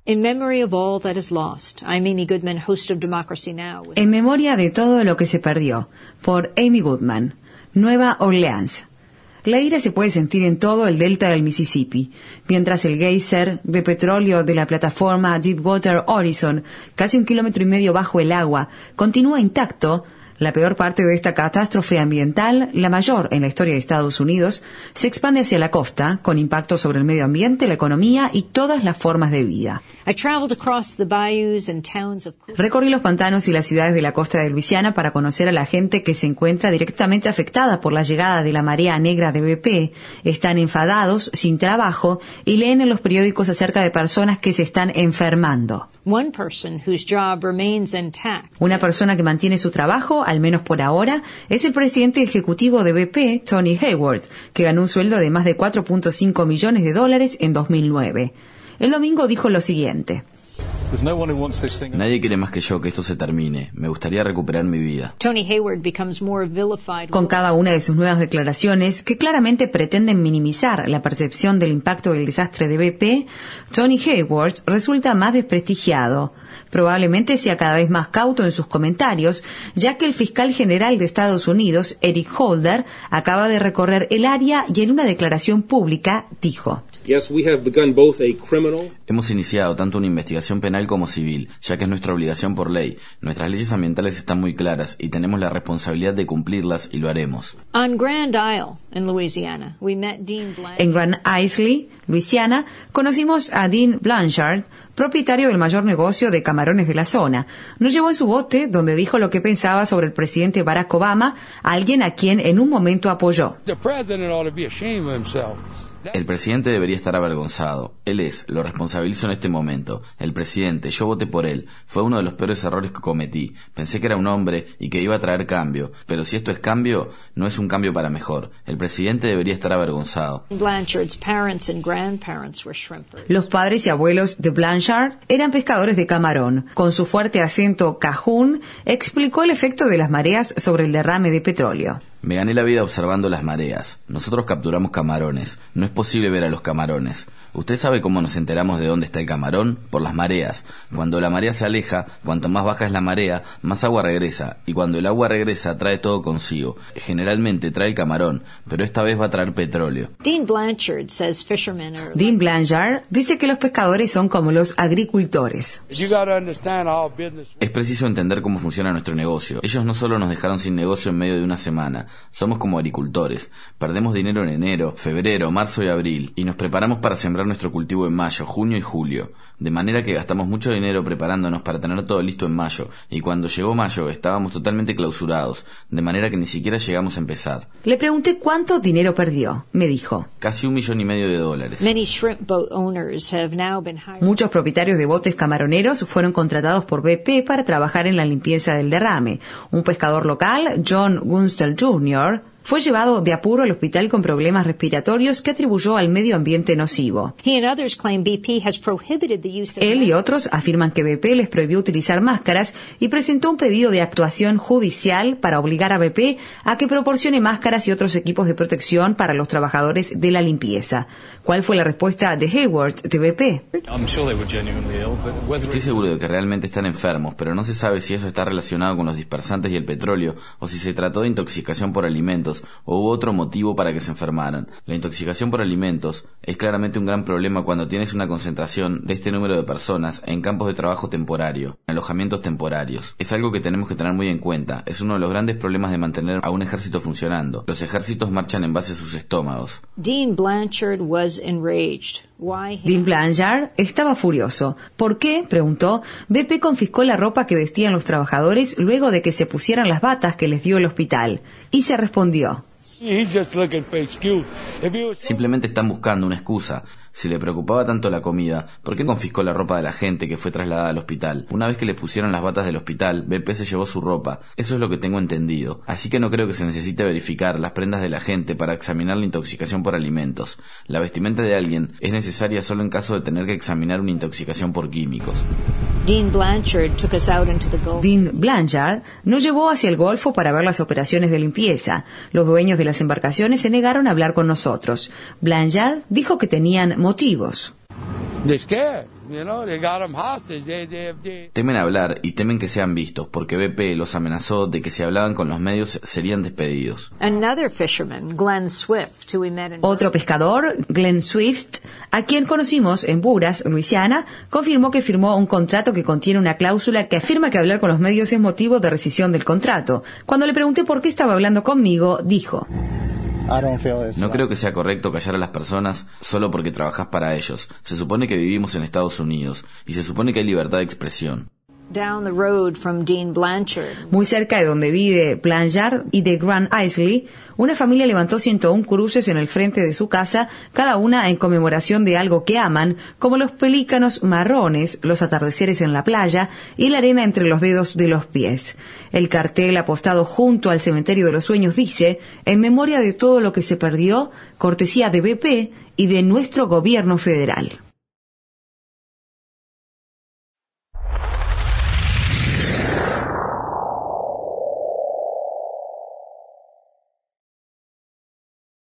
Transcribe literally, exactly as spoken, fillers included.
In memory of all that is lost, I'm Amy Goodman, host of Democracy Now! En memoria de todo lo que se perdió, por Amy Goodman, Nueva Orleans. La ira se puede sentir en todo el delta del Mississippi, mientras el geyser de petróleo de la plataforma Deepwater Horizon, casi un kilómetro y medio bajo el agua, continúa intacto. La peor parte de esta catástrofe ambiental, la mayor en la historia de Estados Unidos, se expande hacia la costa, con impacto sobre el medio ambiente, la economía y todas las formas de vida. Recorrí los pantanos y las ciudades de la costa de Luisiana para conocer a la gente que se encuentra directamente afectada por la llegada de la marea negra de B P. Están enfadados, sin trabajo, y leen en los periódicos acerca de personas que se están enfermando. Una persona que mantiene su trabajo, al menos por ahora, es el presidente ejecutivo de B P, Tony Hayward, que ganó un sueldo de más de cuatro punto cinco millones de dólares en dos mil nueve. El domingo dijo lo siguiente: Nadie quiere más que yo que esto se termine. Me gustaría recuperar mi vida. Con cada una de sus nuevas declaraciones, que claramente pretenden minimizar la percepción del impacto del desastre de B P, Tony Hayward resulta más desprestigiado. Probablemente sea cada vez más cauto en sus comentarios, ya que el fiscal general de Estados Unidos, Eric Holder, acaba de recorrer el área y en una declaración pública dijo: Hemos iniciado tanto una investigación penal como civil, ya que es nuestra obligación por ley. Nuestras leyes ambientales están muy claras y tenemos la responsabilidad de cumplirlas y lo haremos. En Grand Isle, en Louisiana, we met Dean Blanchard. En Grand Isle, Luisiana, conocimos a Dean Blanchard, propietario del mayor negocio de camarones de la zona. Nos llevó en su bote, donde dijo lo que pensaba sobre el presidente Barack Obama, alguien a quien en un momento apoyó. El presidente debería estar avergonzado. Él es, lo responsabilizo en este momento. El presidente, yo voté por él. Fue uno de los peores errores que cometí. Pensé que era un hombre y que iba a traer cambio. Pero si esto es cambio, no es un cambio para mejor. El presidente debería estar avergonzado. Los padres y abuelos de Blanchard eran pescadores de camarón. Con su fuerte acento cajún, explicó el efecto de las mareas sobre el derrame de petróleo. Me gané la vida observando las mareas. Nosotros capturamos camarones. No es posible ver a los camarones. ¿Usted sabe cómo nos enteramos de dónde está el camarón? Por las mareas. Cuando la marea se aleja, cuanto más baja es la marea, más agua regresa. Y cuando el agua regresa, trae todo consigo. Generalmente trae el camarón, pero esta vez va a traer petróleo. Dean Blanchard says fishermen are... Dean Blanchard dice que los pescadores son como los agricultores. Es preciso entender cómo funciona nuestro negocio. Ellos no solo nos dejaron sin negocio en medio de una semana. Somos como agricultores. Perdemos dinero en enero, febrero, marzo y abril, y nos preparamos para sembrar nuestro cultivo en mayo, junio y julio. De manera que gastamos mucho dinero preparándonos para tener todo listo en mayo, y cuando llegó mayo estábamos totalmente clausurados, de manera que ni siquiera llegamos a empezar. Le pregunté cuánto dinero perdió. Me dijo: casi un millón y medio de dólares. Muchos propietarios de botes camaroneros fueron contratados por B P para trabajar en la limpieza del derrame. Un pescador local, John Gunstall junior, fue llevado de apuro al hospital con problemas respiratorios que atribuyó al medio ambiente nocivo. Él y otros afirman que B P les prohibió utilizar máscaras y presentó un pedido de actuación judicial para obligar a B P a que proporcione máscaras y otros equipos de protección para los trabajadores de la limpieza. ¿Cuál fue la respuesta de Hayward de B P? Estoy seguro de que realmente están enfermos, pero no se sabe si eso está relacionado con los dispersantes y el petróleo o si se trató de intoxicación por alimentos o hubo otro motivo para que se enfermaran. La intoxicación por alimentos es claramente un gran problema cuando tienes una concentración de este número de personas en campos de trabajo temporario, en alojamientos temporarios. Es algo que tenemos que tener muy en cuenta. Es uno de los grandes problemas de mantener a un ejército funcionando. Los ejércitos marchan en base a sus estómagos. Dean Blanchard was enraged. Dean Blanchard estaba furioso. ¿Por qué?, preguntó. B P confiscó la ropa que vestían los trabajadores luego de que se pusieran las batas que les dio el hospital. Y se respondió: simplemente están buscando una excusa. Si le preocupaba tanto la comida, ¿por qué confiscó la ropa de la gente que fue trasladada al hospital? Una vez que le pusieron las batas del hospital, B P se llevó su ropa. Eso es lo que tengo entendido. Así que no creo que se necesite verificar las prendas de la gente para examinar la intoxicación por alimentos. La vestimenta de alguien es necesaria solo en caso de tener que examinar una intoxicación por químicos. Dean Blanchard took us out into the Gulf. Dean Blanchard nos llevó hacia el Golfo para ver las operaciones de limpieza. Los dueños de las embarcaciones se negaron a hablar con nosotros. Blanchard dijo que tenían motivos. Temen hablar y temen que sean vistos, porque B P los amenazó de que si hablaban con los medios serían despedidos. Another fisherman, Glenn Swift, who we met in... Otro pescador, Glenn Swift, a quien conocimos en Buras, Luisiana, confirmó que firmó un contrato que contiene una cláusula que afirma que hablar con los medios es motivo de rescisión del contrato. Cuando le pregunté por qué estaba hablando conmigo, dijo: No creo que sea correcto callar a las personas solo porque trabajas para ellos. Se supone que vivimos en Estados Unidos y se supone que hay libertad de expresión. Down the road from Dean Blanchard. Muy cerca de donde vive Blanchard y de Grand Islay, una familia levantó ciento uno cruces en el frente de su casa, cada una en conmemoración de algo que aman, como los pelícanos marrones, los atardeceres en la playa y la arena entre los dedos de los pies. El cartel apostado junto al cementerio de los sueños dice: en memoria de todo lo que se perdió, cortesía de B P y de nuestro gobierno federal.